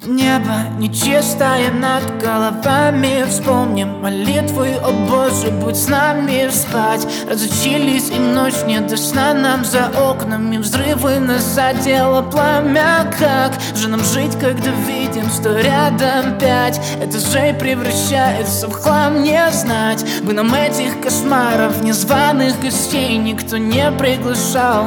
Небо нечистое над головами. Вспомним молитвы: о Боже, будь с нами. Спать разучились, и ночь не до сна нам. За окнами взрывы, нас задело пламя. Как же нам жить, когда видим, что рядом пять этажей превращается в хлам? Не знать бы нам этих кошмаров, незваных гостей никто не приглашал.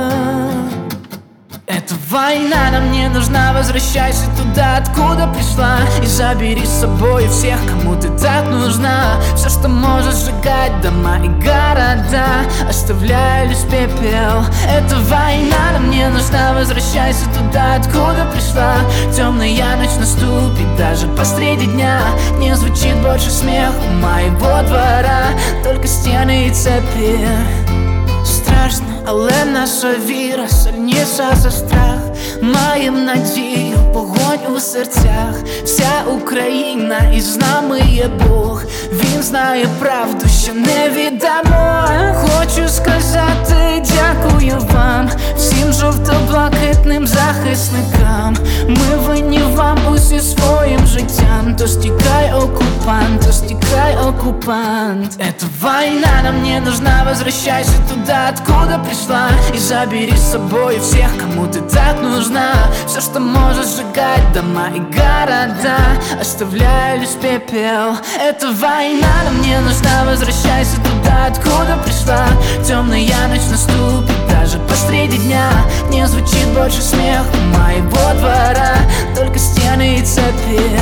Эта война нам не нужна, возвращайся туда, откуда пришла, и забери с собой всех, кому ты так нужна. Все, что может сжигать дома и города, оставляя лишь пепел. Эта война нам не нужна, возвращайся туда, откуда пришла. Темная ночь наступит даже посреди дня. Не звучит больше смех у моего двора, только стены и цепи. Страшно, але наша віра сильніша за страх. Маєм надію, вогонь у серцях. Вся Україна, і з нами є Бог. Він знає правду, що не віддамо. Хочу сказати дякую вам, всім жовто-блакитним захисникам. Ми винні вам усі своїм життям. Тож тікай, оккупант, тож тікай, оккупант. Эта война нам не нужна, возвращайся туда, откуда пришла, и забери с собой всех, кому ты так нужна. Все, что может сжигать дома и города, оставляя лишь пепел. Эта война нам не нужна, возвращайся туда, откуда пришла. Темная ночь наступит даже посреди дня. Не звучит больше смех у моего двора, только стены и цепи.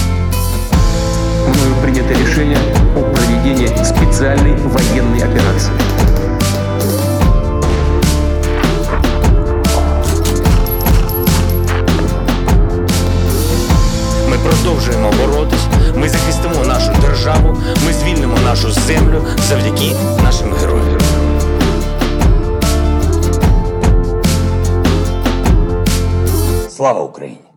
Мною принято решение о проведении специальной военной операции. Ми продовжуємо боротись, ми захистимо нашу державу, ми звільнимо нашу землю завдяки нашим героям. Слава Україні!